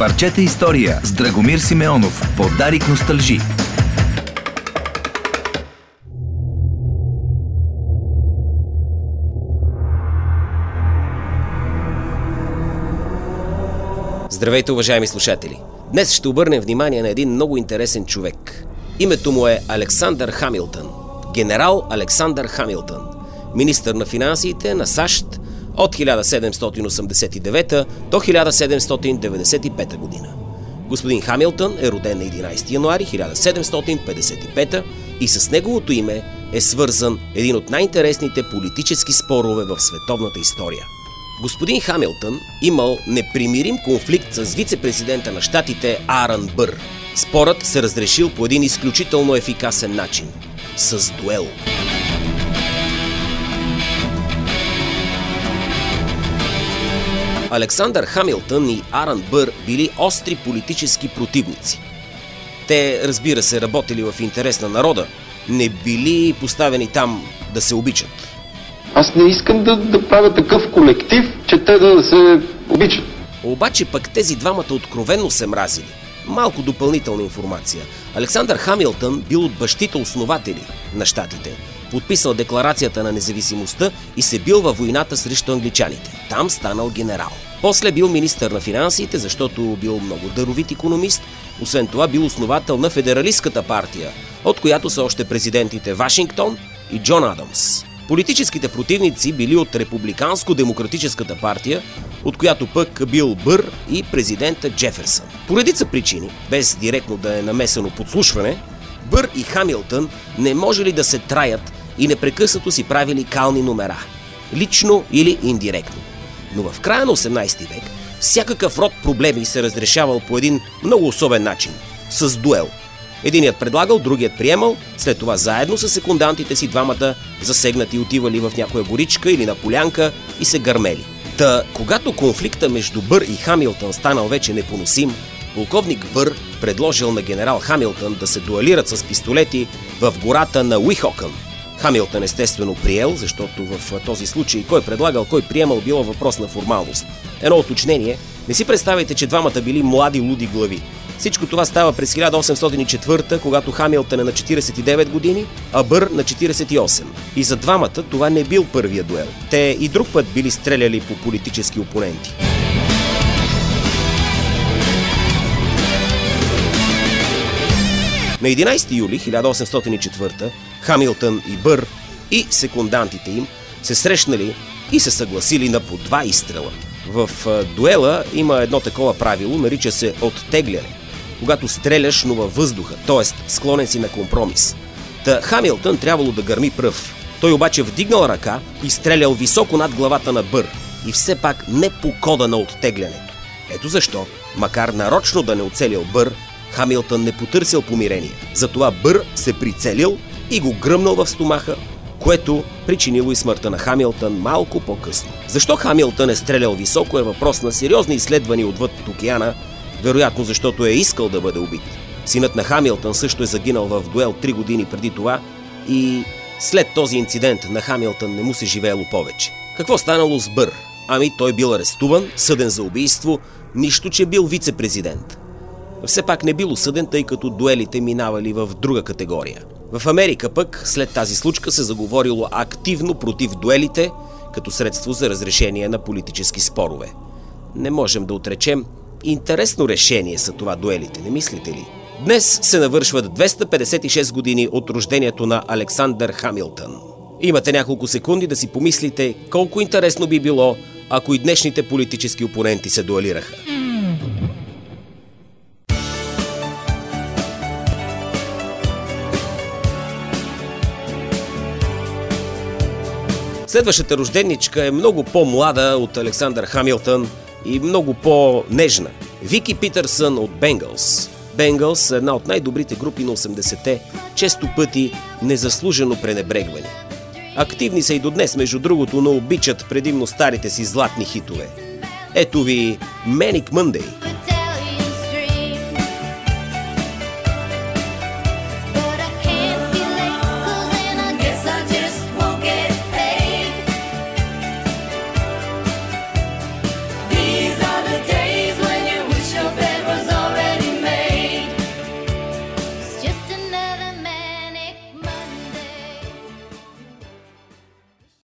Парчета история с Драгомир Симеонов. Подарик носталжи. Здравейте, уважаеми слушатели! Днес ще обърнем внимание на един много интересен човек. Името му е Александър Хамилтън. Генерал Александър Хамилтън. Министър на финансите на САЩ от 1789 до 1795 година. Господин Хамилтън е роден на 11 януари 1755 и с неговото име е свързан един от най-интересните политически спорове в световната история. Господин Хамилтън имал непримирим конфликт с вице-президента на щатите Аарон Бър. Спорът се разрешил по един изключително ефикасен начин – с дуел. Александър Хамилтън и Аарон Бър били остри политически противници. Те, разбира се, работили в интерес на народа, не били поставени там да се обичат. Аз не искам да правя такъв колектив, че те да се обичат. Обаче пък тези двамата откровенно се мразили. Малко допълнителна информация. Александър Хамилтън бил от бащите основатели на щатите. Подписал декларацията на независимостта и се бил във войната срещу англичаните. Там станал генерал. После бил министър на финансите, защото бил много даровит икономист. Освен това бил основател на Федералистката партия, от която са още президентите Вашингтон и Джон Адамс. Политическите противници били от Републиканско-демократическата партия, от която пък бил Бър и президента Джеферсън. По редица причини, без директно да е намесено подслушване, Бър и Хамилтън не можели да се траят и непрекъснато си правили кални номера, лично или индиректно. Но в края на 18 век всякакъв род проблеми се разрешавал по един много особен начин – с дуел. Единият предлагал, другият приемал, след това заедно с секундантите си двамата засегнати отивали в някоя горичка или на полянка и се гърмели. Та, когато конфликта между Бър и Хамилтън станал вече непоносим, полковник Бър предложил на генерал Хамилтън да се дуелират с пистолети в гората на Уихокън. Хамилтън естествено приел, защото в този случай кой предлагал, кой приемал било въпрос на формалност. Едно уточнение, не си представяйте, че двамата били млади луди глави. Всичко това става през 1804, когато Хамилтън е на 49 години, а Бър на 48. И за двамата това не бил първия дуел. Те и друг път били стреляли по политически опоненти. На 11 юли 1804 Хамилтън и Бър и секундантите им се срещнали и се съгласили на по 2 изстрела. В дуела има едно такова правило, нарича се оттегляне, когато стреляш, но във въздуха, т.е. склонен си на компромис. Та Хамилтън трябвало да гърми пръв. Той обаче вдигнал ръка и стрелял високо над главата на Бър и все пак не по кода на оттеглянето. Ето защо, макар нарочно да не оцелил Бър, Хамилтън не потърсил помирение. Затова Бър се прицелил и го гръмнал в стомаха, което причинило и смъртта на Хамилтън малко по-късно. Защо Хамилтън е стрелял високо е въпрос на сериозни изследвания отвъд океана, вероятно защото е искал да бъде убит. Синът на Хамилтън също е загинал в дуел 3 години преди това и след този инцидент на Хамилтън не му се живеело повече. Какво станало с Бър? Ами той бил арестуван, съден за убийство, нищо че бил вице-президент. Все пак не бил осъден, тъй като дуелите минавали в друга категория. В Америка пък след тази случка се заговорило активно против дуелите като средство за разрешение на политически спорове. Не можем да отречем, интересно решение са това дуелите, не мислите ли? Днес се навършват 256 години от рождението на Александър Хамилтън. Имате няколко секунди да си помислите колко интересно би било, ако и днешните политически опоненти се дуелираха. Следващата рожденичка е много по-млада от Александър Хамилтън и много по-нежна. Вики Питърсън от Бенгълс. Бенгълс е една от най-добрите групи на 80-те, често пъти незаслужено пренебрегвани. Активни са и до днес, между другото, но обичат предимно старите си златни хитове. Ето ви Manic Monday.